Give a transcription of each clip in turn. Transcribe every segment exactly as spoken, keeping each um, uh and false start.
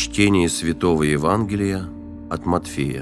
Чтение Святого Евангелия от Матфея.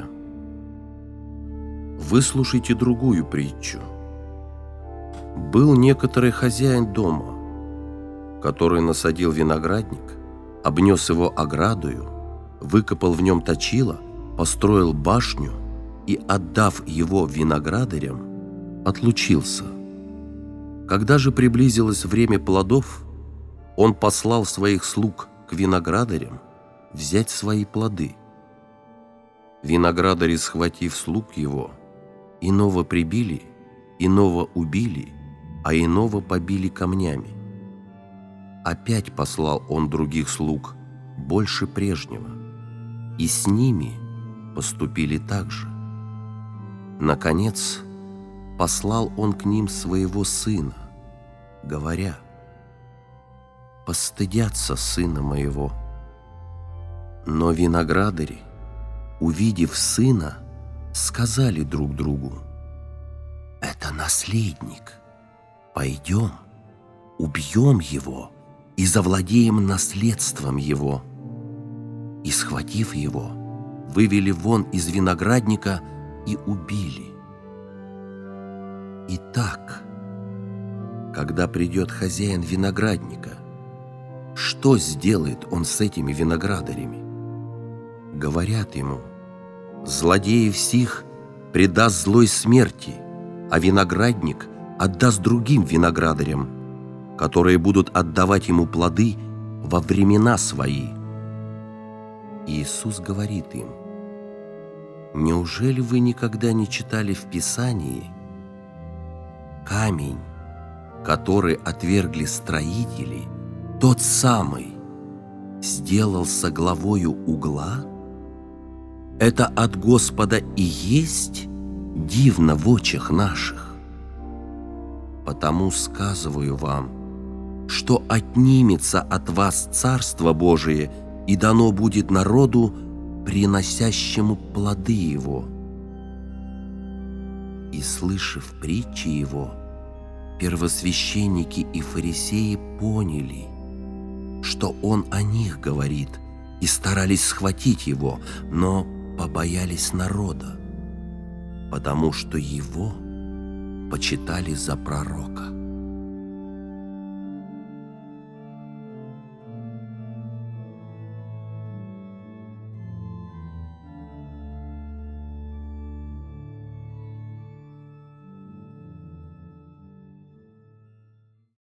Выслушайте другую притчу. Был некоторый хозяин дома, который насадил виноградник, обнес его оградою, выкопал в нем точило, построил башню и, отдав его виноградарям, отлучился. Когда же приблизилось время плодов, он послал своих слуг к виноградарям взять свои плоды. Виноградари, схватив слуг его, иного прибили, иного убили, а иного побили камнями. Опять послал он других слуг, больше прежнего, и с ними поступили так же. Наконец, послал он к ним своего сына, говоря: «Постыдятся сына моего». Но виноградари, увидев сына, сказали друг другу: «Это наследник. Пойдем, убьем его и завладеем наследством его». И, схватив его, вывели вон из виноградника и убили. Итак, когда придет хозяин виноградника, что сделает он с этими виноградарями? Говорят ему: злодеев сих предаст злой смерти, а виноградник отдаст другим виноградарям, которые будут отдавать ему плоды во времена свои. Иисус говорит им: неужели вы никогда не читали в Писании: камень, который отвергли строители, тот самый сделался главою угла? Это от Господа и есть дивно в очах наших. Потому сказываю вам, что отнимется от вас Царство Божие и дано будет народу, приносящему плоды его». И, слышав притчи его, первосвященники и фарисеи поняли, что он о них говорит, и старались схватить его, но побоялись народа, потому что его почитали за пророка.